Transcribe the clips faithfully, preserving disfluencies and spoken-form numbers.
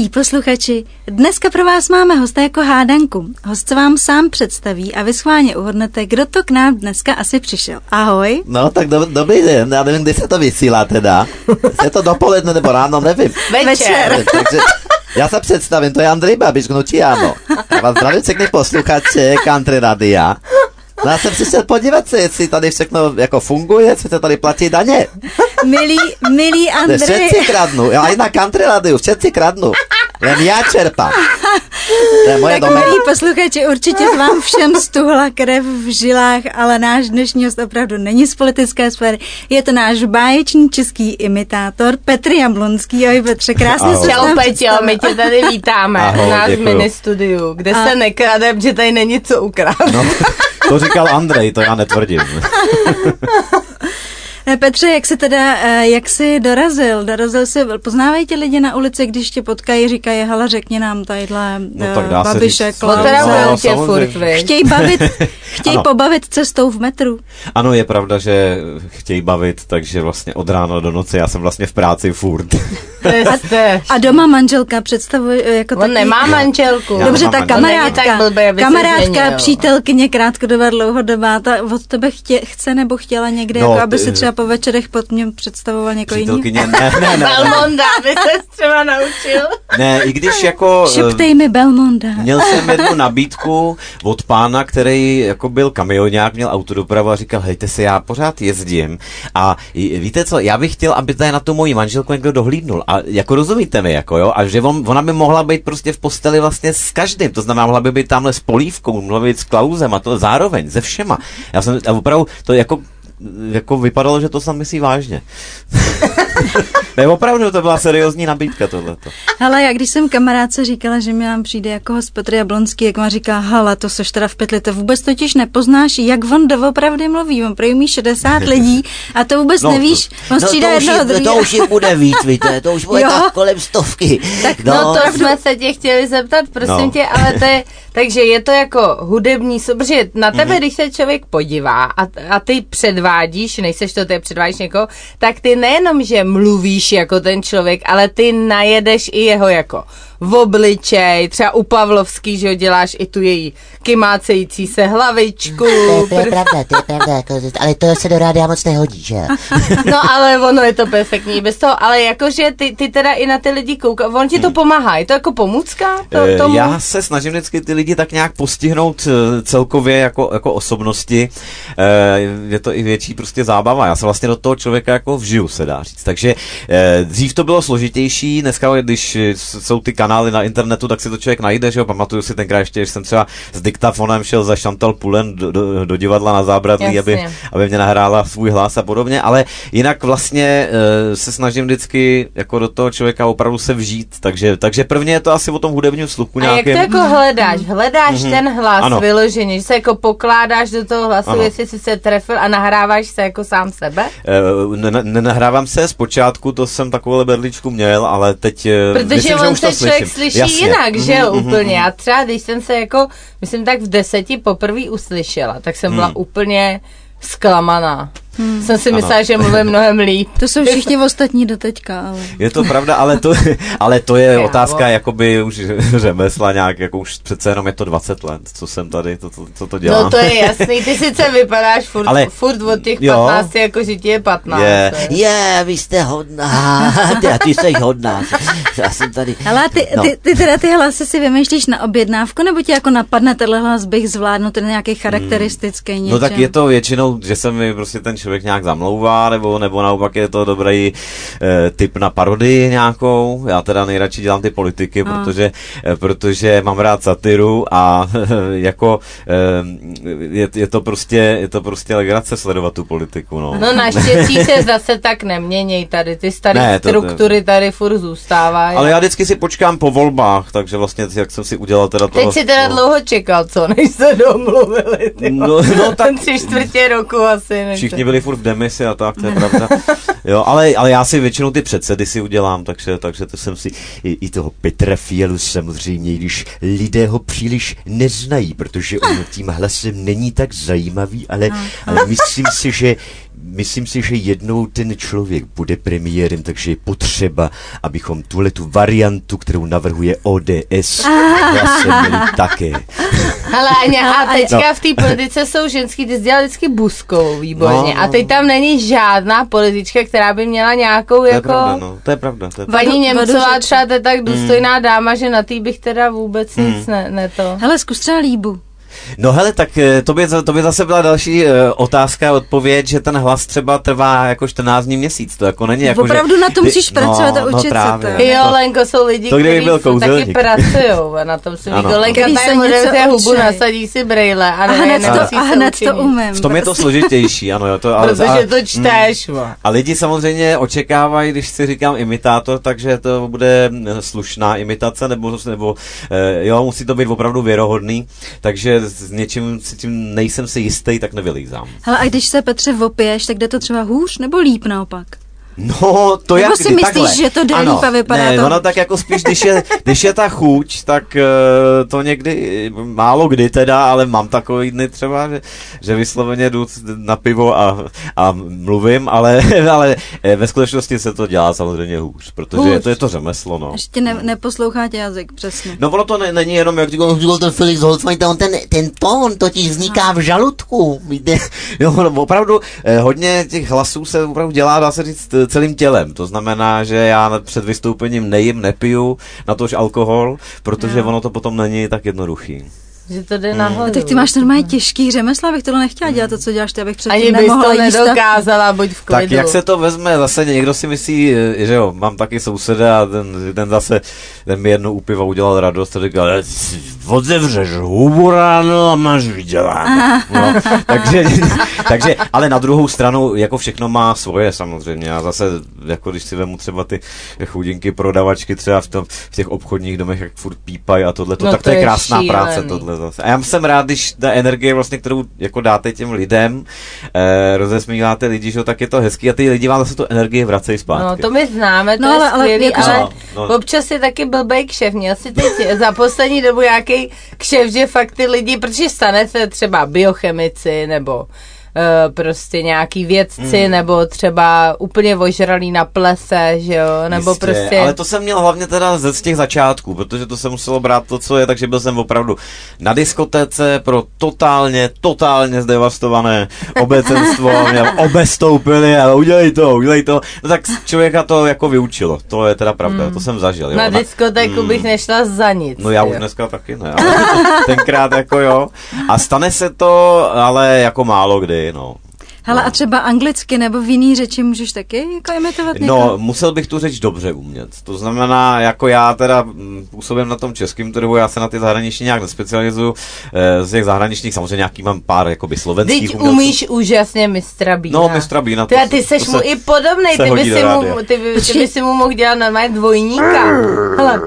Milí posluchači, dneska pro vás máme hosta jako hádanku. Host se vám sám představí a vy schválně uhodnete, kdo to k nám dneska asi přišel. Ahoj. No tak do, dobrý den, já nevím, kdy se to vysílá teda. Je to dopoledne nebo ráno, nevím. Večer. Takže já se představím, to je Andrej Babiš, hnutí ANO. Já vás zdravím všechny posluchače Country Radia. No já jsem přišel podívat se, jestli tady všechno jako funguje, jestli to tady platí daně. Milý, milý Andrej. Všetci kradnou, já i na Country Radiu, všetci kradnou. Jen já čerpám. To je moje tak doména. milí posluchači, určitě s vám všem stuhla krev v žilách, ale náš dnešní host opravdu není z politické sféry. Je to náš báječný český imitátor Petr Jablonský. Ahoj Petře, krásně se Čau Peťo, my tě tady vítáme Ahoj, u nás v děkuju. mini studiu, kde A- se nekrade, protože tady není co ukrást. No, to říkal Andrej, to já netvrdím. Petře, jak jsi teda, eh, jak jsi dorazil? Dorazil jsi, poznávají tě lidi na ulici, když tě potkají, říkají, hele, řekni nám tadyhle No, eh, tak dá se Babiše, říct. Klause. Potravují No, tě samozřejmě. furt, vy. Chtějí bavit, chtějí Ano. pobavit cestou v metru. Ano, je pravda, že chtějí bavit, takže vlastně od rána do noci já jsem vlastně v práci furt. To je strašný. A doma manželka představuje eh, jako On taky... nemá manželku. Já Dobře, nemám ta manželku. kamarádka, Není tak blbý, aby se kamarádka, změnil. přítelkyně, krátkodobá, dlouhodobá, ta od tebe chtě, chce nebo chtěla někde, No, jako aby ty- si třeba po večerech pod mě představoval někoho jiného? Přítelkyně, ne, ne, ne, ne, Belmonda, by se třeba naučil. ne, i když jako... eh, Šeptej mi Belmonda. Měl jsem jednu nabídku od pána, který jako byl kamionák, měl autodopravu a říkal, hejte se, já pořád jezdím a i- víte co, já bych chtěl, aby tady na tu moji manželku někdo dohlídnul a jako rozumíte mi, jako jo, a že on, ona by mohla být prostě v posteli vlastně s každým, to znamená, mohla by být tamhle s Polívkou, mohla být s Klausem a to zároveň, se všema. Já jsem, a opravdu, to jako jako vypadalo, že to snad myslí vážně. Ne, opravdu, to byla seriózní nabídka tohleto. Hele, já když jsem kamarádce říkala, že mi nám přijde jako host Petr Jablonský, jak má říká, hele, to seš teda v pytli, to vůbec totiž nepoznáš, jak on doopravdy mluví, on prý umí šedesát lidí a to vůbec No, nevíš, on No střídá to už, jednoho je, to druhého. už je bude víc, víte, to už bude Jo. tak kolem stovky. Tak No, no to jsme se tě chtěli zeptat, prosím No. tě, ale to je, takže je to jako hudební, sou- protože na tebe, mm-hmm. když se člověk podívá a, a ty předvádíš, nejseš to, ty předvádíš někoho, tak ty nejenom, že mluvíš jako ten člověk, ale ty najedeš i jeho jako v obličej, třeba u Pavlovský, že jo, děláš i tu její kymácející se hlavičku. To je, to je pravda, to je pravda, jako, ale to se do rádia moc nehodí, že jo? No ale ono je to perfektní bez toho, ale jakože ty, ty teda i na ty lidi kouká, on ti to pomáhá, je to jako pomůcka to, Eh, tomu? Já se snažím vždycky ty lidi tak nějak postihnout eh, celkově jako, jako osobnosti. Eh, Je to i větší prostě zábava. Já se vlastně do toho člověka jako vžiju, se dá říct. Takže eh, dřív to bylo složitější, dneska, když jsou ty kanály na internetu, tak si to člověk najde, že jo. Pamatuju si tenkrát ještě, že jsem třeba s diktafonem šel za Chantal Poulen do, do, do divadla na Zábradlí, aby, aby mě nahrála svůj hlas a podobně, ale jinak vlastně eh, se snažím vždycky jako do toho člověka opravdu se vžít, takže, takže prvně je to asi o tom hudebním sluchu A jak nějakým. to jako hledáš? Hledáš mm-hmm. ten hlas Ano. vyloženě, že se jako pokládáš do toho hlasu, Ano. jestli jsi se trefil a nahráváš se jako sám sebe? Eh, ne- Nenahrávám se, zpočátku to jsem takovou berličku měl, ale teď eh, Protože myslím, že on už se to člověk slyším. slyší Jasně. jinak, že jo, Mhm, mhm, úplně. Já třeba, když jsem se jako, myslím tak v deseti poprvé uslyšela, tak jsem byla Hmm. úplně zklamaná. Hmm. Jsem si Ano. myslela, že mluvím mnohem líp. To jsou všichni ostatní doteďka, ale... Je to pravda, ale to, ale to je Já, otázka bo. jakoby už řemesla nějak, jako už přece jenom je to dvacet let, co jsem tady, to, to, co to dělám. No to je jasný, ty sice vypadáš furt, Ale- furt od těch jo. patnácti, jako že ti je patnáct. Je. Je, vy jste hodná, ty, a ty jsi hodná, já jsem tady. Hele, ty, No. ty, ty teda ty hlasy si vymýšlíš na objednávku, nebo ti jako napadne tenhle hlas bych zvládnu, ten nějaký charakteristický něčem? No tak je to většinou, že se mi prostě ten člověk nějak zamlouvá, nebo, nebo naopak je to dobrý eh, typ na parodii nějakou. Já teda nejradši dělám ty politiky, No. protože, eh, protože mám rád satiru a jako eh, je, je, to prostě, je to prostě legrace sledovat tu politiku. No, No naštěstí se zase tak neměněj tady, ty staré Ne, to- struktury tady furt zůstávají. Ale já vždycky si počkám po volbách, takže vlastně jak jsem si udělal teda toho... Teď si teda no. dlouho čekal, co, než se domluvili, ty No, no tak tři čtvrtě roku asi. Než všichni se... byli furt v demisi a tak, to je pravda. Jo, ale, ale já si většinou ty předsedy si udělám, takže, takže to jsem si i, i toho Petra Fialu samozřejmě, když lidé ho příliš neznají, protože on tím hlasem není tak zajímavý, ale, ale myslím si, že Myslím si, že jednou ten člověk bude premiérem, takže je potřeba, abychom tuhletu variantu, kterou navrhuje O D S, vlastně měli také. Hele, Aňa, a teďka no. v té politice jsou ženský, ty jsi dělal vždycky Buskovou, výborně. No, no. A teď tam není žádná politička, která by měla nějakou to jako... Je pravda, no. To je pravda, to je pravda. Paní Němcová třeba to je tak důstojná mm. dáma, že na tý bych teda vůbec mm. nic ne, ne to. Hele, zkus třeba Líbu. No hele, tak to by, to by zase byla další uh, otázka a odpověď, že ten hlas třeba trvá jako čtrnáct dní měsíc, to jako není jako, opravdu že, na to musíš no, pracovat a no, učit no, se to. Jo, Lenko, jsou lidi, kteří taky pracujou a na tom si víko. Lenka tady moderuje hubu, nasadí si brejle a, a hned to, a hned to umím. V tom je to složitější, ano. Jo, to, ale, protože a, to čteš. Mm, a lidi samozřejmě očekávají, když si říkám imitátor, takže to bude slušná imitace, nebo, nebo jo, musí to být opravdu věrohodný, takže s něčím si tím nejsem si jistý, tak nevylízám. Hele, a když se, Petře, vopiješ, tak jde to třeba hůř nebo líp naopak? No, to Nebo jak si kdy, myslíš, takhle. že to jde ano, líp a vypadá ne, to? ono tak jako spíš, když je, když je ta chuť, tak uh, to někdy, málo kdy teda, ale mám takový dny třeba, že, že vysloveně jdu na pivo a, a mluvím, ale, ale ve skutečnosti se to dělá samozřejmě hůř, protože hůř. Je, to, je to řemeslo, no. Ještě ne, neposlouchá tě jazyk, přesně. No ono to ne, není jenom, jak říkal, říkal ten Felix Holzmann, ten, ten tón totiž vzniká v žaludku. Jo, no, opravdu eh, hodně těch hlasů se opravdu dělá, dá se říct, celým tělem. To znamená, že já před vystoupením nejím, nepiju, natož alkohol, protože jo. ono to potom není tak jednoduchý. Že to jde nahoru. A tak ty máš normálně těžký řemesla, abych tohle nechtěla dělat, to, co děláš ty, abych předtím ani nemohla jíst. Ani bys to nedokázala, buď v klidu. Tak jak se to vezme, zase někdo si myslí, že jo, mám taky souseda a ten, ten zase, ten mi jednou u piva udělal radost a říkal, otevřeš hubu ráno a máš vyděláno. No, takže, takže, ale na druhou stranu, jako všechno má svoje samozřejmě. A zase, jako když si vemu třeba ty chudinky prodavačky třeba v, tom, v těch obchodních domech, jak furt pípají a tohle, no tak to je krásná šílený. Práce tohle. A já jsem rád, když ta energie, vlastně, kterou jako dáte těm lidem, eh, rozesmíváte lidi, že, tak je to hezký a ty lidi vám zase tu energii vracejí zpátky. No to my známe, to no, je ale, skvělý, ale, ale no, no. občas je taky blbej kšef. Měl si teď za poslední dobu nějaký kšef, že fakt ty lidi, protože stane se třeba biochemici nebo Uh, prostě nějaký vědci, mm. nebo třeba úplně ožralý na plese, že jo, nebo Jistě, prostě... ale to jsem měl hlavně teda z těch začátků, protože to se muselo brát to, co je, takže byl jsem opravdu na diskotéce pro totálně, totálně zdevastované obecenstvo, mě obestoupili a udělej to, udělej to, no tak člověka to jako vyučilo, to je teda pravda, mm. to jsem zažil. Jo. Na diskotéku mm. bych nešla za nic. No já jo. už dneska taky ne, ale tenkrát jako jo, a stane se to, ale jako málo kdy. No. Hele, no. a třeba anglicky nebo v jiný řeči můžeš taky jako imitovat někoho? No, musel bych tu řeč dobře umět. To znamená, jako já teda působím na tom českém trhu, já se na ty zahraniční nějak nespecializuju. Z těch zahraničních samozřejmě nějaký mám pár jakoby slovenských umělců. Teď umělců. umíš úžasně mistra Bína. No, mistra Bína. Ty, ty seš mu i podobnej, ty by, si mu, ty, by, ty by si mu mohl dělat normálně dvojníka. Hele.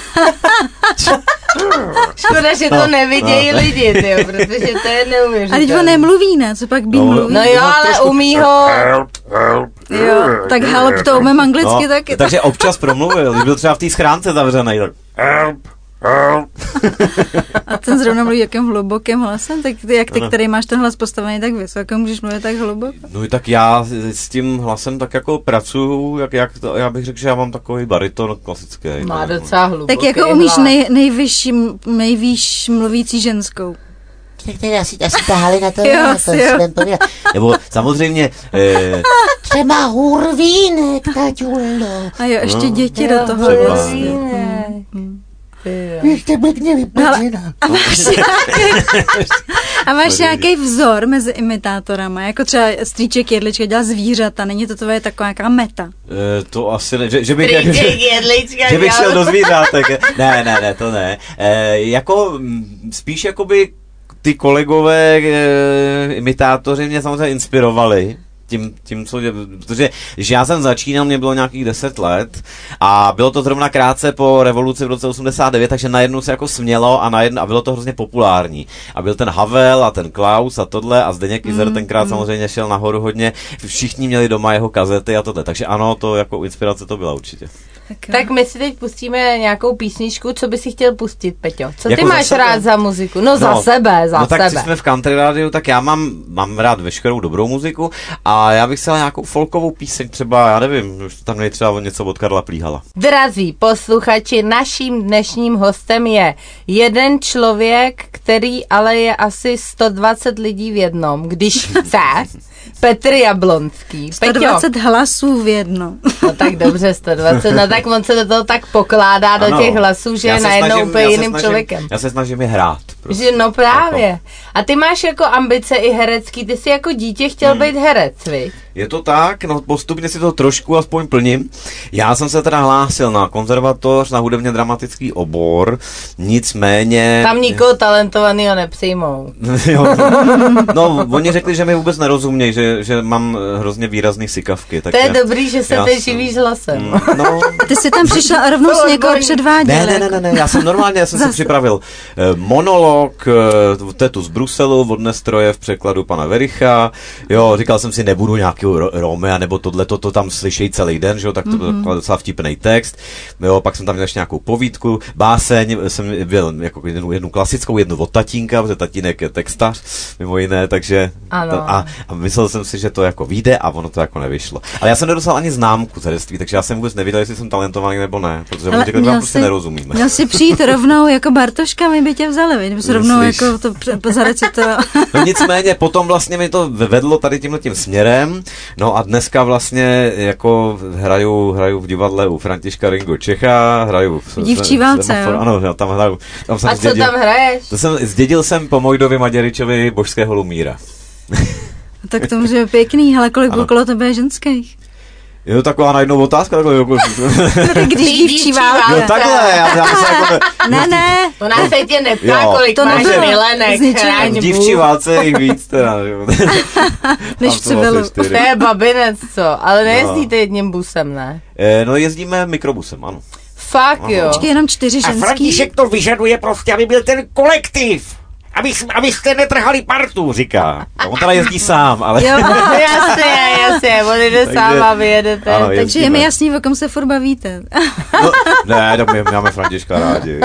Škoda, že to no, nevidějí no. lidi, tyjo, protože to je neuvěřitelné. A teď on nemluví, ne? Co pak Bín no, mluví? No jo, ale trošku... umí ho... Jo, tak help to umím anglicky no, taky. Takže občas promluvil, když byl třeba v té schránce zavřenej, tak help, help. A ten zrovna mluví jakým hlubokým hlasem, tak ty, jak ty, který máš ten hlas postavený tak vysoko, můžeš mluvit tak hluboko? No tak já s tím hlasem tak jako pracuju, jak, jak to, já bych řekl, že já mám takový bariton klasický. Má no, docela hluboký tak jako umíš nej, nejvyšší, nejvýš mluvící ženskou. Tak to je asi, asi ta Halina to jo, to jo. Nebo samozřejmě... Eh, třeba hurvínek, taťulo. A jo, ještě no, děti jo, do toho. Hurvínek. Ještě blbně vypadněná. A máš nějaký, a máš nějaký vzor mezi imitátorama, jako třeba Strýček Jedlička dělá zvířata, není to tvoje taková nějaká meta? E, to asi ne, že, že bych, Strýček že, Jedlička že bych šel do zvířátek. Ne, ne, ne, to ne. E, jako spíš jakoby ty kolegové e, imitátoři mě samozřejmě inspirovali. tím, tím co dě, protože když já jsem začínal, mě bylo nějakých deset let a bylo to zrovna krátce po revoluci v roce osmdesát devět, takže najednou se jako smělo a najednou, a bylo to hrozně populární. A byl ten Havel a ten Klaus a tohle a Zdeněk Izer mm, tenkrát mm. samozřejmě šel nahoru hodně. Všichni měli doma jeho kazety a tohle. Takže ano, to jako inspirace to byla určitě. Tak, tak my si teď pustíme nějakou písničku, co by si chtěl pustit, Peťo? Co jako ty máš rád za muziku? No, no za sebe, za no, sebe. No tak jsme v country rádiu, tak já mám, mám rád veškerou dobrou muziku a já bych si dal nějakou folkovou píseň, třeba, já nevím, už tam je třeba něco od Karla Plíhala. Drazí posluchači, naším dnešním hostem je jeden člověk, který ale je asi sto dvacet lidí v jednom, když chce. Petr Jablonský. sto dvacet Peťo. Hlasů v jedno. No tak dobře, sto dvacet, no tak on se do toho tak pokládá ano, do těch hlasů, že je najednou úplně jiným snažím, člověkem. Já se snažím je hrát. Prostě. Že no právě. Jako. A ty máš jako ambice i herecký, ty jsi jako dítě chtěl hmm. být herec, viď? Je to tak, no postupně si to trošku aspoň plním. Já jsem se teda hlásil na konzervatoř, na hudebně dramatický obor, nicméně... Tam nikoho talentovaného nepřijmou. Jo, no, oni řekli, že mi vůbec nerozumějí, že, že mám hrozně výrazný sykavky. To je dobrý, že se teď živíš hlasem. No. Ty jsi tam přišel a rovnou s někoho předváděl. Ne, ne, ne, ne, ne, já jsem normálně, já jsem si připravil monolog, tetu z Bruselu od Nestroje v překladu pana Vericha, jo, říkal jsem si, nebudu nějaký Romea, nebo tohle, to, to tam slyšejí celý den, že jo, tak to mm-hmm. byl docela vtipný text, jo, pak jsem tam měl ještě nějakou povídku, báseň, jsem byl jako jednu, jednu klasickou, jednu od tatínka, protože tatínek je textař, mimo jiné, takže a, a myslel jsem si, že to jako vyjde a ono to jako nevyšlo. Ale já jsem nedostal ani známku z herectví, takže já jsem vůbec nevěděl, jestli jsem talentovaný nebo ne, protože oni řekli, že vám prostě nerozumíme. Měl si přijít rovnou jako Bartoška, my by tě vzali, vidím, se rovnou jako to zarecitoval. No nicméně, potom vlastně mi to vedlo tady tímhletím směrem. No a dneska vlastně jako hraju, hraju v divadle u Františka Ringo Čecha, hraju v Dívčí válce, jo? Ano, já tam hraju. Tam jsem a zdědil, co tam hraješ? To jsem, zdědil jsem po Mojdovi Maďaričovi božského Lumíra. Tak to může být pěkný, ale kolik okolo tebe je ženských? Je to taková najednou otázka, takhle jako... Když dívčí válka. Jo, takhle, já, já se jako... Ne, ne. Ona se tě neptá, kolik to máš milenek, chráň v dívčí válce je jich víc teda, jo. Než v Civilu. To je babinec, co? Ale nejezdíte no. jedním busem, ne? E, no jezdíme mikrobusem, ano. Fakt, jo. Počkej, jenom čtyři ženský. A František to vyžaduje prostě, aby byl ten kolektiv. Aby, abyste netrhali partu, říká. A on teda jezdí sám, ale... Jo, jasně, jasně, on jde sám a vy jedete. Ano, takže je mi jasný, o kom se furt bavíte. No, ne, tak my máme Františka rádi.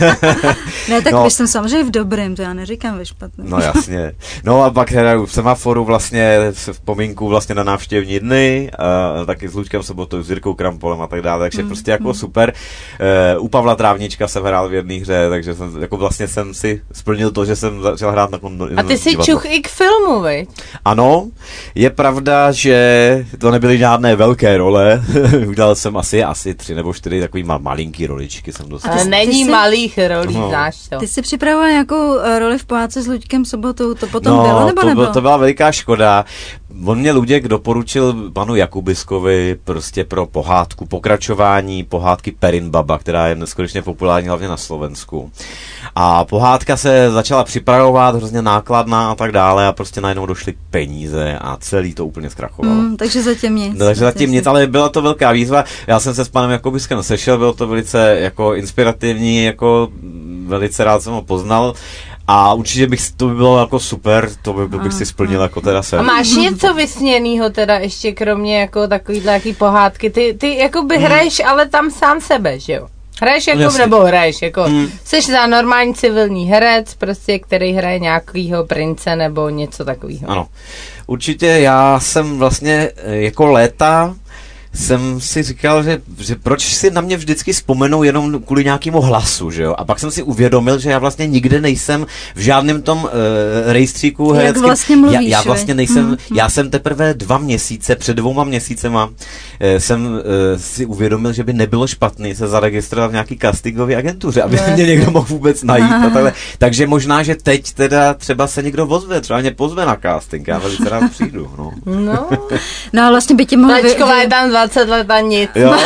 Ne, tak no. Vy jsem samozřejmě v dobrém, to já neříkám ve špatném. No jasně. No a pak hraju v Semaforu vlastně v pomínku vlastně na návštěvní dny, a taky s Lučkem Sobotou, s Jirkou Krampolem a tak dále, takže mm. prostě jako mm. super. Uh, u Pavla Trávnička jsem hrál v jedné hře, takže jsem, jako vlastně jsem si splnil to, že jsem začal hrát na kon... A ty jsi čuch i k filmu, viď? Ano, je pravda, že to nebyly žádné velké role. Udělal jsem asi, asi tři nebo čtyři takový mal, malinký roličky jsem dostal. Ale není jsi... malých rolí, no. Znáš to. Ty jsi připravoval nějakou roli v Pohádce s Luďkem Sobotou, to potom no, bylo nebo to nebylo? Byl, to byla veliká škoda. On mě Luděk doporučil panu Jakubiskovi prostě pro pohádku, pokračování pohádky Perinbaba, která je neskutečně populární hlavně na Slovensku. A pohádka se začala připravovat, hrozně nákladná a tak dále a prostě najednou došly peníze a celý to úplně zkrachovalo. Mm, takže zatím nic. No, takže zatím nic, ale byla to velká výzva. Já jsem se s panem Jakubiskem sešel, bylo to velice jako inspirativní, jako velice rád jsem ho poznal. A určitě bych, to by bylo jako super, to by, to bych si splnil jako teda sen. A máš něco vysněnýho teda ještě kromě jako takovýhle jaký pohádky? Ty, ty jako by hraješ, hmm. ale tam sám sebe, že jo? Hraješ jako, jasně. Nebo hraješ jako, hmm. jsi za normální civilní herec, prostě, který hraje nějakýho prince nebo něco takového. Ano, určitě já jsem vlastně jako léta jsem si říkal, že, že proč si na mě vždycky vzpomenou jenom kvůli nějakému hlasu, že jo? A pak jsem si uvědomil, že já vlastně nikde nejsem v žádném tom uh, rejstříku hereckém. Jak vlastně mluvíš, já, já vlastně nejsem, mm, já jsem teprve dva měsíce, před dvouma měsícema uh, jsem uh, si uvědomil, že by nebylo špatný se zaregistrovat v nějaký castingové agentuře, aby ne. mě někdo mohl vůbec najít a takhle. Takže možná, že teď teda třeba se někdo ozve, třeba mě pozve na casting, já velice rád přijdu, no. No, no a vlastně by ti mohli... Lačková je tam dvacet let a nic. Jo.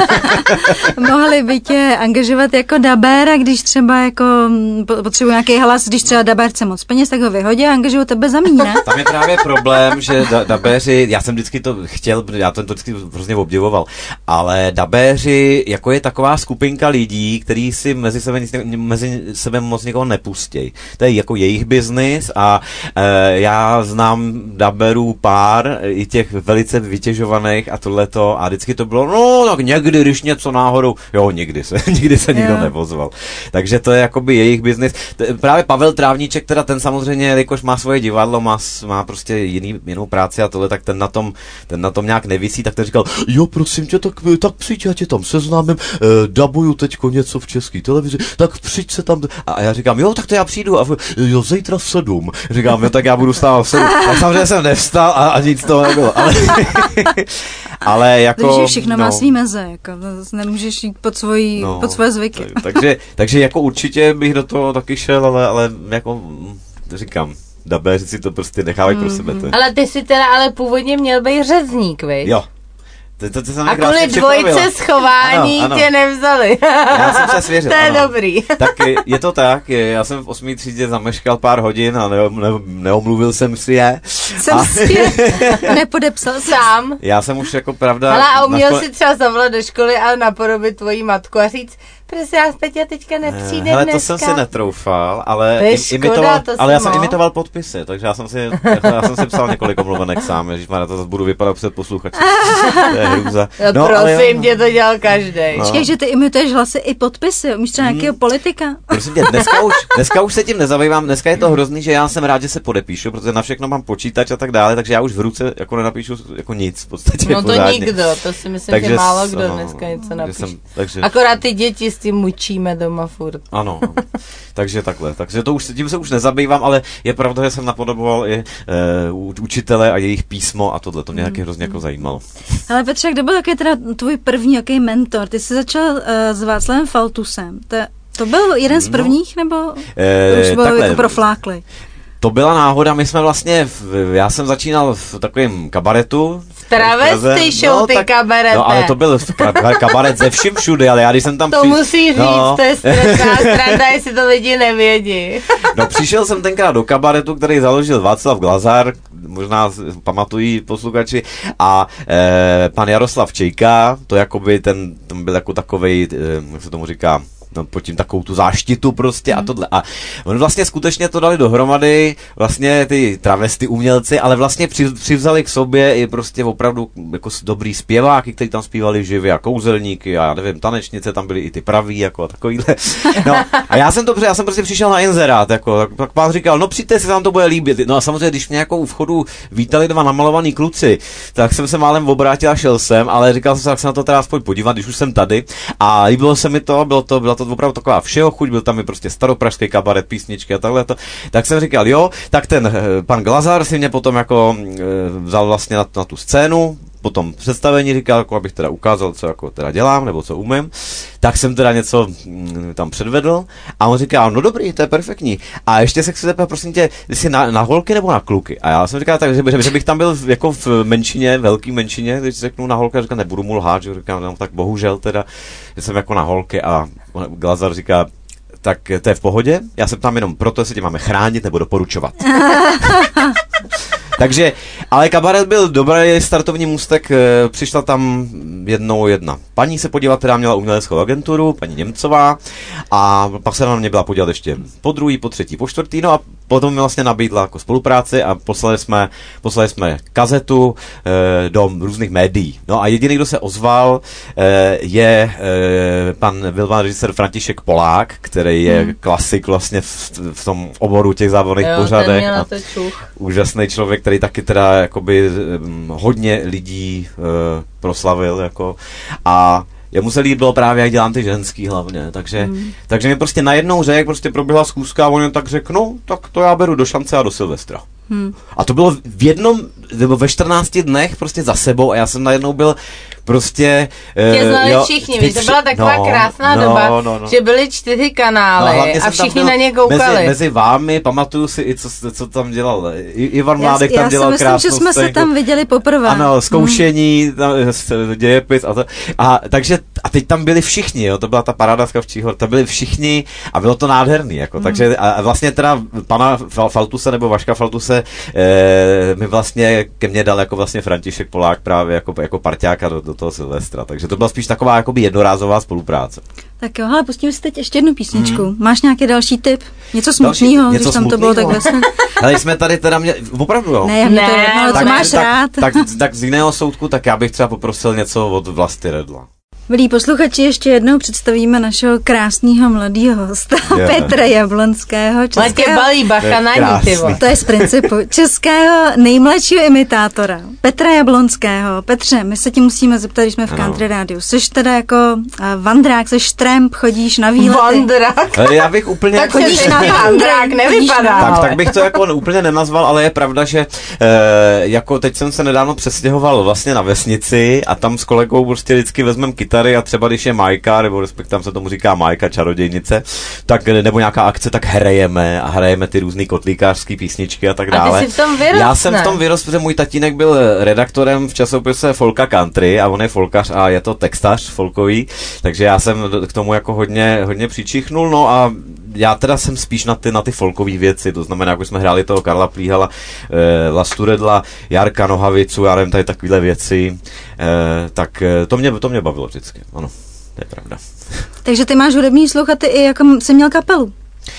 Mohli by tě angažovat jako dabéra, když třeba jako potřebuje nějaký hlas, když třeba dabér chce moc peněz, tak ho vyhodí a angažují tebe za míň, ne? Tam je právě problém, že da- dabéři, já jsem vždycky to chtěl, já to vždycky hrozně obdivoval, ale dabéři jako je taková skupinka lidí, kteří si mezi sebe, mezi sebe moc někoho nepustějí. To je jako jejich biznis a e, já znám daberů pár, i těch velice vytěžovaných a tohleto a vždycky to bylo, no tak někdy, když něco náhodou, jo, nikdy se, nikdy se nikdo nepozval. Takže to je jakoby jejich biznis. Právě Pavel Trávníček, teda ten samozřejmě, jakož má svoje divadlo, má, má prostě jiný, jinou práci a tohle, tak ten na tom, ten na tom nějak nevisí, tak ten říkal, jo, prosím tě, tak, tak přijď, já tě tam seznámím, eh, dabuju teďko něco v české televizi, tak přijď se tam, a já říkám, jo, tak to já přijdu, a jo, zítra v sedm, říkám, jo, tak já budu stávat v sedm, tak samozřejmě jsem nevstal a, a nic toho nebylo, ale, ale jako... Takže všechno no, má svý meze, jako, nemůžeš jít pod, svojí, no, pod svoje zvyky. Tak, takže, takže jako určitě bych do toho taky šel, ale, ale jako říkám, dabéři si to prostě nechávají pro sebe. To je. Ale ty si teda ale původně měl být řezník, viď? Jo. To, to, to jsem a kvůli dvojce schování ano, ano. tě nevzali. Já jsem se svěřil. To je ano. dobrý. Tak je to tak, já jsem v osmé třídě zameškal pár hodin a ne, ne, neomluvil jsem si je. Jsem a... si je nepodepsal sám. Já jsem už jako pravda... Ale a uměl nasko... si třeba zavolat do školy a napodobit tvoji matku a říct, prosím vás, Peťa teďka nepřijde Hele, dneska. to jsem si netroufal, ale, to je im, škoda, imitoval, to ale já jsem mohl. imitoval podpisy, takže já jsem si, já jsem si psal několik omluvenek sám, ježišmarja, to zase budu vypadat před posluchači. To je hrůza. No, prosím, tě to dělal každej. No. Počkej, že ty imituješ hlasy i podpisy, umíš třeba nějakého hmm. politika? Prosím tě, dneska už, dneska už se tím nezabývám, dneska je to hrozný, že já jsem rád, že se podepíšu, protože na všechno mám počítač a tak dále, takže já už v ruce jako nenapíšu jako nic v podstatě. No to pořádně. Nikdo, to si myslím, takže že málo kdo no, dneska něco napíše. Jsem, takže... Akorát ty děti s tím mučíme doma furt. Ano, takže takhle. Takže to už, tím se už nezabývám, ale je pravda, že jsem napodoboval i uh, učitele a jejich písmo a tohle. To mě taky hrozně jako zajímalo. Ale Petře, kdo byl taky teda tvůj první jaký mentor? Ty jsi začal uh, s Václavem Faltusem. To, to byl jeden z prvních, no, nebo e, už byl jako profláklý? To byla náhoda, my jsme vlastně, v, já jsem začínal v takovém kabaretu. V travesty show, no, ty tak, kabarete. No, ale to byl kabaret ze vším všude, ale já když jsem tam... To při... musí říct, no. To je strašná stranda, jestli to lidi nevědí. No přišel jsem tenkrát do kabaretu, který založil Václav Glazar, možná pamatují posluchači, a e, pan Jaroslav Čejka, to jakoby ten, ten byl jako takovej, e, jak se tomu říká, no, pod tím takovou tu záštitu prostě mm. a tohle. A on vlastně skutečně to dali dohromady, vlastně ty travesty umělci, ale vlastně při, přivzali k sobě i prostě opravdu jako dobrý zpěváky, kteří tam zpívali živě a kouzelníky a já nevím, tanečnice, tam byly i ty praví, jako takovýhle. No a já jsem to, já jsem prostě přišel na inzerát, jako, tak, tak pán říkal, no přijďte si, tam to bude líbit. No a samozřejmě, když mě jako u vchodu vítali dva namalovaný kluci, tak jsem se málem obrátil a šel jsem, ale říkal jsem se, tak se na to teda aspoň podívat, když už jsem tady. A líbilo se mi to, bylo to, bylo to opravdu taková všeho chuť, byl tam i prostě staropražský kabaret, písničky a takhle to. Tak jsem říkal, jo, tak ten e, pan Glazar si mě potom jako e, vzal vlastně na, na tu scénu, potom představení říkal, jako abych teda ukázal, co jako teda dělám, nebo co umím. Tak jsem teda něco mm, tam předvedl a on říkal, no dobrý, to je perfektní. A ještě se chci zeptat, prosím tě, jsi na, na holky nebo na kluky? A já jsem říkal tak, že, že bych tam byl jako v menšině, velký menšině, když řeknu na holky, a říkám, nebudu mu lhát, že říkám, no tak bohužel teda, že jsem jako na holky a Glazar říká, tak to je v pohodě, já se ptám jenom proto, jestli tě máme chránit nebo doporučovat. Takže, ale kabaret byl dobrý startovní můstek, přišla tam jednou jedna paní se podívat, která měla uměleckou agenturu, paní Němcová, a pak se na mě byla podívat ještě po druhý, po třetí, po čtvrtý, no a potom mi vlastně nabídla jako spolupráci a poslali jsme, poslali jsme kazetu e, do různých médií. No a jediný, kdo se ozval, e, je e, pan Vilvan režisér František Polák, který je hmm. klasik vlastně v, v tom oboru těch závodných pořadech. Úžasný člověk, který taky teda jakoby hodně lidí e, proslavil, jako, a jemu se líbilo právě, jak dělám ty ženský hlavně, takže, hmm. takže mi prostě najednou řekl, prostě proběhla schůzka a on jen tak řekl, no, tak to já beru do šance a do Silvestra. Hmm. A to bylo v jednom nebo ve čtrnácti dnech prostě za sebou a já jsem najednou byl prostě... Tě znali jo, všichni, víš, to byla taková no, krásná no, doba, no, no. že byly čtyři kanály no, a všichni na ně koukali. Mezi, mezi vámi, pamatuju si i, co, co tam dělal. I, Ivan Mládek já, tam dělal krásnou Já si myslím, že jsme se tam viděli poprvé. Ano, zkoušení, hmm. tam, dějepis a to. A, takže, a teď tam byli všichni, jo, to byla ta paráda z Kavčích hor, tam byli všichni a bylo to nádherný, jako, hmm. takže a vlastně teda pana Faltuse nebo Vaška Faltuse eh, mi vlastně ke mně dal jako vlastně František Polák právě jako, jako parťáka do, do toho Silvestra, takže to byla spíš taková jakoby jednorázová spolupráce. Tak jo, ale pustíme si teď ještě jednu písničku. Hmm. Máš nějaký další tip? Něco smutného, když tam to bylo tak veselé. Ale jsme tady teda měli, opravdu jo? Ne, ne, to jedno, ale co máš tak, rád? Tak, tak, tak z jiného soudku, tak já bych třeba poprosil něco od Vlasty Redla. Milí posluchači, ještě jednou představíme našeho krásného mladého hosta, yeah. Petra Jablonského. Českého, balí bacha na ní, ty vole. To je z principu českého nejmladšího imitátora, Petra Jablonského. Petře, my se ti musíme zeptat, když jsme v Country Rádiu. Jseš teda jako uh, vandrák, seš tramp, chodíš na výlety. Vandrák? Já bych úplně... Tak chodíš na vandrák, nevypadá. Tak, tak bych to jako úplně nenazval, ale je pravda, že e, jako teď jsem se nedávno přestěhoval vlastně na vesnici a tam s kolegou prostě vždycky vezmem kytary a třeba když je Majka, nebo respektive tam se tomu říká Majka, čarodějnice, tak nebo nějaká akce, tak hrajeme a hrajeme ty různý kotlíkářský písničky a tak dále. A ty jsi v tom vyrost, Já jsem ne? v tom vyrost, protože můj tatínek byl redaktorem v časopise Folka Country a on je folkař a je to textař folkový, takže já jsem k tomu jako hodně, hodně přičichnul, no a já teda jsem spíš na ty, na ty folkové věci, to znamená, jako jsme hráli toho Karla Plíhala, e, Vlastu Redla, Jarka Nohavicu, já nevím, tady takovéhle věci, e, tak to mě, to mě bavilo vždycky, ano, to je pravda. Takže ty máš hudební sluch a ty i jako jsi měl kapelu.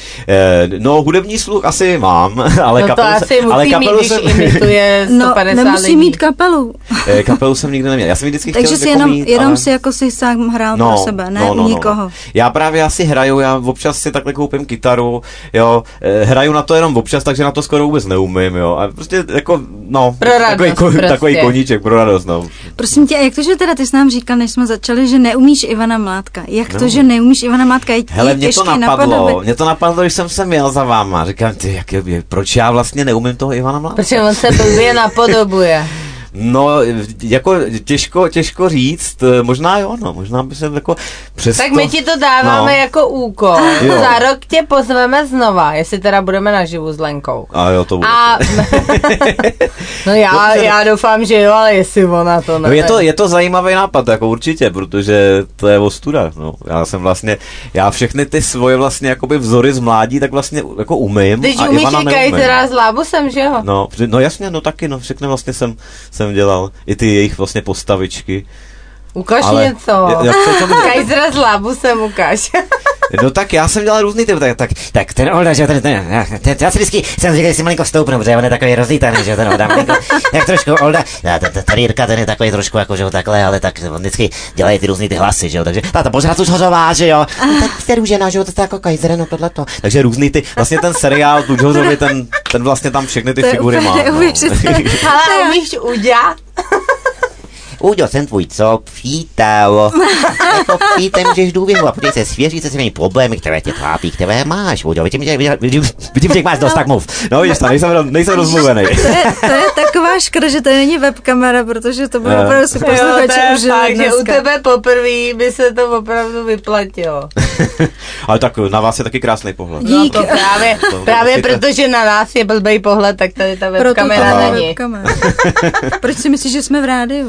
Eh, no, hudební sluch asi mám, ale no kapelu, to asi musí ale kapelu mít, jsem... když imituje sto padesát no, nemusí lidí. mít kapelu. Eh, kapelu jsem nikdy neměl. Já jsem vždycky Takže chtěl si jenom, mít, jenom ale... si jako si sám hrál no, pro sebe, ne no, no, u nikoho. No, no. Já právě asi hraju, já občas si takhle koupím kytaru, jo, eh, hraju na to jenom občas, takže na to skoro vůbec neumím, jo, a prostě jako, no, pro radost, takový, prostě. takový koníček pro radost, no. Prosím tě, a jak to, že teda ty jsi nám říkal, než jsme začali, že neumíš Ivana Mládka? Jak no. to, že neumíš Ivana Mládka? Je hele, mě to napadlo, napodobit. mě to napadlo, když jsem se měl za váma, říkám, ty, jak je, proč já vlastně neumím toho Ivana Mládka? Protože on se blbě napodobuje. No, jako těžko, těžko říct, možná jo, no, možná by se jako přesto... Tak my ti to dáváme no. jako úkol. Jo. Za rok tě pozveme znova, jestli teda budeme naživu s Lenkou. A jo, to bude. A... no já, já doufám, že jo, ale jestli ona to ne. No je to, je to zajímavý nápad, jako určitě, protože to je ostuda, no. Já jsem vlastně, já všechny ty svoje vlastně jakoby vzory z mládí, tak vlastně jako umím. Teď a umíš Ivana i neumím. Kajzera s Lábusem, že jo? No, no jasně, no taky, no, všechny vlastně jsem, jsem dělal, i ty jejich vlastně postavičky. Ukaž ale, něco. Jak to, to Kajzera s Lábusem ukaž. No tak já jsem dělal různý typ, tak, tak, tak ten Olda, že ten, ten, ten, já si vždycky jsem říkal, že si malinko stoupnu, protože on je takový rozlítaný, že ten Olda malinko, jak trošku Olda, tady Jirka, ten je takový trošku jako, že jo, takhle, ale tak on vždycky dělají ty různý ty hlasy, že jo, takže ta pořád už hořová, že jo, tak jste růžena, že jo, to je jako Kajzer, no tohleto. Takže různý ty, vlastně ten seriál Tudžořovi, ten, ten vlastně tam všechny ty figury má. No. Ale umíš udělat? Udělal jsem tvůj co, přítel. Jako přítel můžeš důvěřovat, protože se svěří se svými problémy, které tě trápí, které máš. Udělal, vidím, že, vidím, vidím, že máš dost, tak mluv. No vidíš, nejsem, nejsem rozmluvený. To je, to je taková škoda, že to není webkamera, protože to bude opravdu si posluchači užili že u tebe poprvé by se to opravdu vyplatilo. Ale tak na vás je taky krásný pohled. Dík. No to právě, to právě protože na nás je blbej pohled, tak tady ta webkamera není. Webkamera. Proč si myslíš, že jsme v rádiu?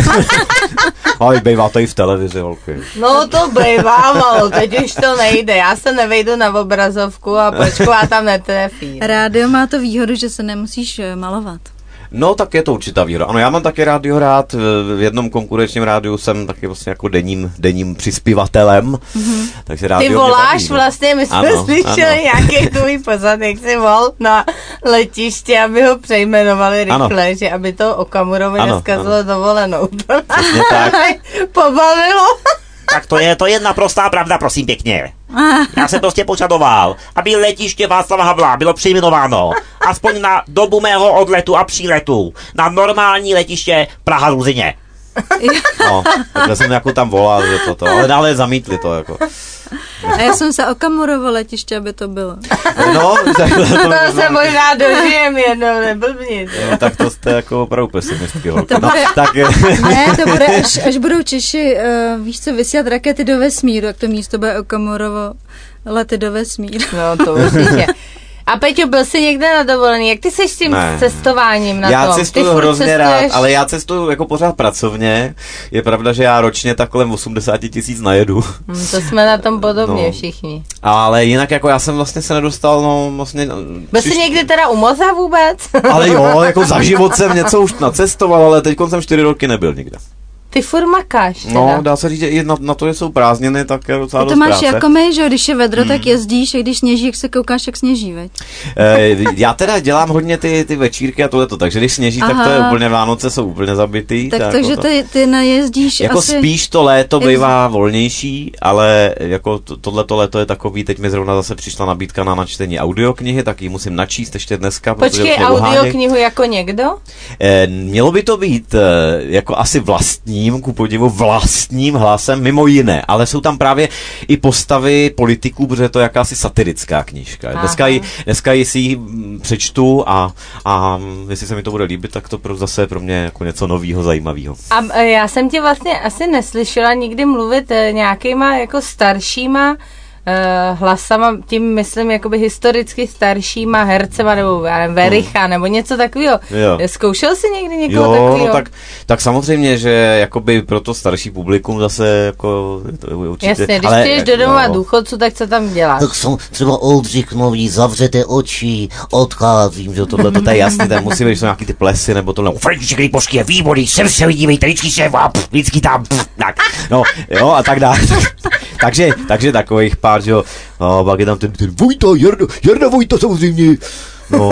Ale bývá to i v televizi, holky. No to bývá malo, teď už to nejde. Já se nevejdu na obrazovku a počku a tam netrefí. Rádio má to výhodu, že se nemusíš malovat. No, tak je to určitá výhoda. Ano, já mám taky rádio rád, v jednom konkurenčním rádiu jsem taky vlastně jako denním, denním přispěvatelem, mm-hmm. takže rádio Ty voláš baví, no. vlastně, my jsme ano, slyšeli nějaký tvůj pořad, jak jsi vol na letiště, aby ho přejmenovali rychle, ano. že aby to Okamurovi neskazilo dovolenou. To tak. pobavilo. Tak to je to je naprostá pravda, prosím pěkně. Já jsem prostě požadoval, aby letiště Václava Havla bylo přejmenováno aspoň na dobu mého odletu a příletu na normální letiště Praha-Ruzyně. No, takhle jsem jako tam volal, že toto, ale dále zamítli to jako. A já jsem se Okamurovo letiště, aby to bylo. No, takhle to, To se možná dožijem jednou, neblbni. no, tak to jste jako opravdu pesimistky, holka. To No, bude- tak, Ne, to bude, až, až budou Češi, uh, víš co, vysílat rakety do vesmíru, jak to místo bude Okamurovo lety do vesmíru. No to určitě. A Peťo, byl jsi někde na dovolený? Jak ty seš s tím Ne. cestováním na já tom? cestuju Ty furt hrozně rád, cestuješ? ale já cestuju jako pořád pracovně. Je pravda, že já ročně tak kolem osmdesát tisíc najedu. Hm, to jsme na tom podobně No. všichni. Ale jinak jako já jsem vlastně se nedostal, no vlastně... Byl jsi někdy teda u moře vůbec? Ale jo, jako za život jsem něco už nacestoval, ale teď jsem čtyři roky nebyl nikde. Ty furt makáš teda. No, dá se říct, že i na, na to, že jsou prázdniny, tak je docela To dost máš práce. jako my, že jo, když je vedro, Hmm. tak jezdíš a když sněží, jak se koukáš, jak sněží, veď? E, já teda dělám hodně ty, ty večírky a tohleto, takže když sněží, tak to je Aha. úplně, Vánoce jsou úplně zabitý. Tak, jako takže to. ty, ty najezdíš Jako asi... spíš to léto bývá volnější, ale jako to, tohleto léto je takový, teď mi zrovna zase přišla nabídka na načtení audioknihy, tak ji musím načíst ještě dneska. protože Počkej, už mě uháněj. audioknihu jako někdo? E, mělo by to být e, jako asi vlastním, ku podivu vlastním hlasem, mimo jiné, ale jsou tam právě i postavy politiků, protože to je jakási satirická knížka. Aha. Dneska ji, dneska ji si ji mm, přečtu a, a mm, jestli se mi to bude líbit, tak to pro zase pro mě jako něco novýho, zajímavého. A e, já jsem tě vlastně asi neslyšela nikdy mluvit e, nějakýma jako staršíma e, hlasama, tím myslím jakoby historicky staršíma hercema, nebo já nevím, Vericha, nebo něco takového. Jo. Zkoušel jsi někdy někoho Jo, takového? no tak, tak samozřejmě, že jakoby pro to starší publikum zase jako to je určitě, Jasně, když ale, přijdeš do domova no. důchodců, tak co tam děláš? Tak jsou třeba Oldřich Nový, zavřete oči, odcházím. Že tohle to je jasný, tam musí být nějaký ty plesy nebo tohle. František Lipovský je výborný, sem se vidívejte, vždycky se vám, vždycky tam, pff, tak. No, jo, a tak dále. takže, takže takových pár, že jo, no, pak je tam ten, ten Vojta, Jarda, Jarda Vojta samozřejmě. No,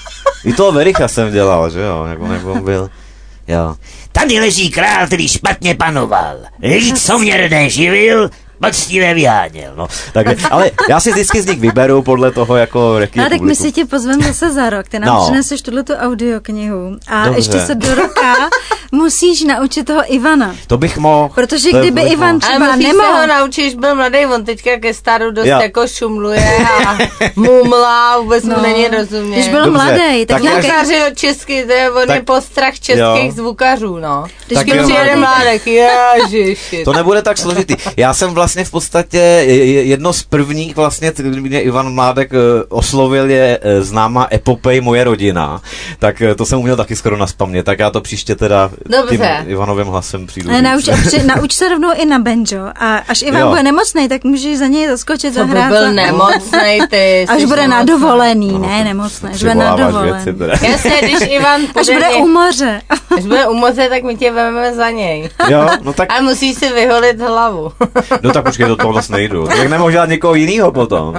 i toho Vericha jsem dělal, že jo, jak on, jak on byl. Jo. Tady leží král, který špatně panoval. Lid, co mě neživil, poctivě vyháněl. No, tak, ale já si vždycky z nich vyberu podle toho, jako jaký A je tak my publikum. si tě pozveme zase za rok, ty nám No. přineseš tuto audioknihu a Dobře. ještě se do roka musíš naučit toho Ivana. To bych mohl. Protože to je- kdyby bych Ivan mohl. třeba Ale musíš se nemohl... ho naučit, když byl mladý, on teďka ke staru dost Jo. jako šumluje a mumlá, vůbec mu No. není rozumět. Když byl Dobře, mladý, tak tak nějaký... Zvukaři od česky, to je, on Tak- je postrach českých jo. zvukařů, no. Když Tak Když byl jenom- přijede mladý, mládek, ježiši. To nebude tak složitý. Já jsem vlastně v podstatě je- je- jedno z prvních vlastně, kdy mě Ivan Mládek eh, oslovil, je eh, známá epopej Moje rodina. Tak eh, to jsem uměl taky skoro nazpamět, tak já to příště teda Dobře. tím Ivanovým hlasem přijdu. Ne, říct. nauč, a při, nauč se rovnou i na banjo a až Ivan Jo. bude nemocný, tak můžeš za něj zaskočit, To by zahrát. byl a- nemocnej, ty. Až jsi bude na nemocnej. dovolený, ne nemocný, až bude na Přivoláváš věci, dovolený. teda. Jasně, když Ivan Až půjde, bude ně- u moře. až bude u moře, tak my tě vezmeme za něj. Jo, no tak, A musíš si vyholit hlavu. no tak už do toho vlastně nejdu. Jak nemohu dělat někoho jiného potom.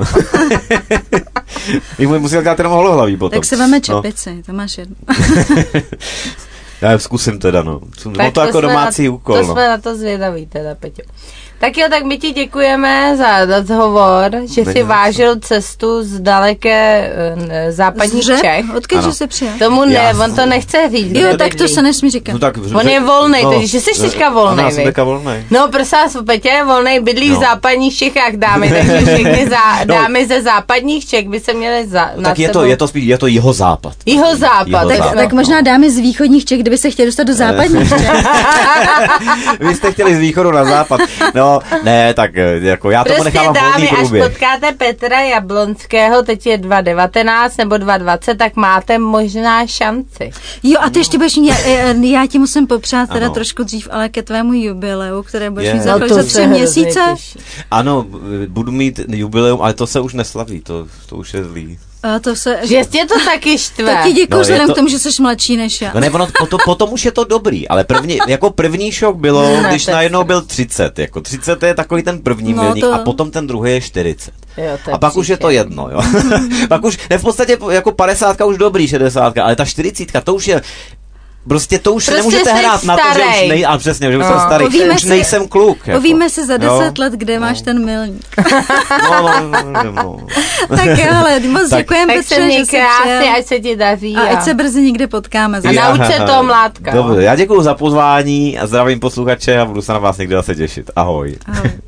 Bych mu musel dělat jenom holohlaví potom. Tak se veme No. čepici, to máš jedno. Já je zkusím teda, no. No Tak to jako jsme domácí na, úkol, To no. jsme na to zvědaví teda, Peťo. Tak jo, tak my ti děkujeme za rozhovor, že Není si na vážil cestu z daleké eh, západních Zřep? Čech. Odkud Ano. jsi přijel? Tomu ne, Já- on to nechce říct. Jo, kde tak to bydlí. se nesmí říkat. No tak, On je volnej, no, takže jsi teďka volnej, Ano, já jsem viď? teďka volnej. No, prosím vás, Petě je volnej, bydlí v No. západních Čechách, dámy, takže všechny zá, No. dámy ze západních Čech by se měly za, No, nad tak je to, sebou- je to spíš, je to jihozápad. Jihozápad. Jihozápad. Tak, Západ, tak možná dámy z východních Čech, kdyby se chtěli dostat do západních Čech. Vy jste chtěli z východu na západ. No, ne, tak eh, jako já tomu Prostě nechávám volný dámy, až průběh. potkáte Petra Jablonského, teď je dva devatenáct nebo dva dvacet, tak máte možná šanci. Jo, a ty ještě budeš mít, já, já ti musím popřát teda Ano. trošku dřív, ale ke tvému jubileu, které budeš Je. mít za, No kolik, za tři měsíce. Ano, b- budu mít jubileum, ale to se už neslaví, to, to už je zlý. A to se... Že tě to taky štve. Tak ti děkuji No, je vzhledem to- k tomu, že jsi mladší než já. No ne, ono, potom, potom už je to dobrý, ale první, jako první šok bylo, Ne, když to je najednou super. byl třicet, jako třicet je takový ten první No, milník to- a potom ten druhý je čtyřicet. Jo, to je A pak už je to příšerný. jedno, jo. Pak už, ne v podstatě jako padesátka už dobrý, šedesátka, ale ta čtyřicítka, to už je prostě to už Prostě nemůžete jsi hrát na to, že už starej. nej, ale přesně, že už No. jsem starý, Povíme už si- nejsem kluk. Jako. Povíme si za deset Jo. let, kde máš ten milník. No, no, no, no, no. Tak jo, ale moc Tak- děkujeme, Tak se Petře, měj že jsi krásně, přijel. ať se ti daří. A ať se brzy někde potkáme. A zase. nauč se toho mládka. Dobře, já děkuju za pozvání a zdravím posluchače a budu se na vás někdy zase těšit. Ahoj. Ahoj.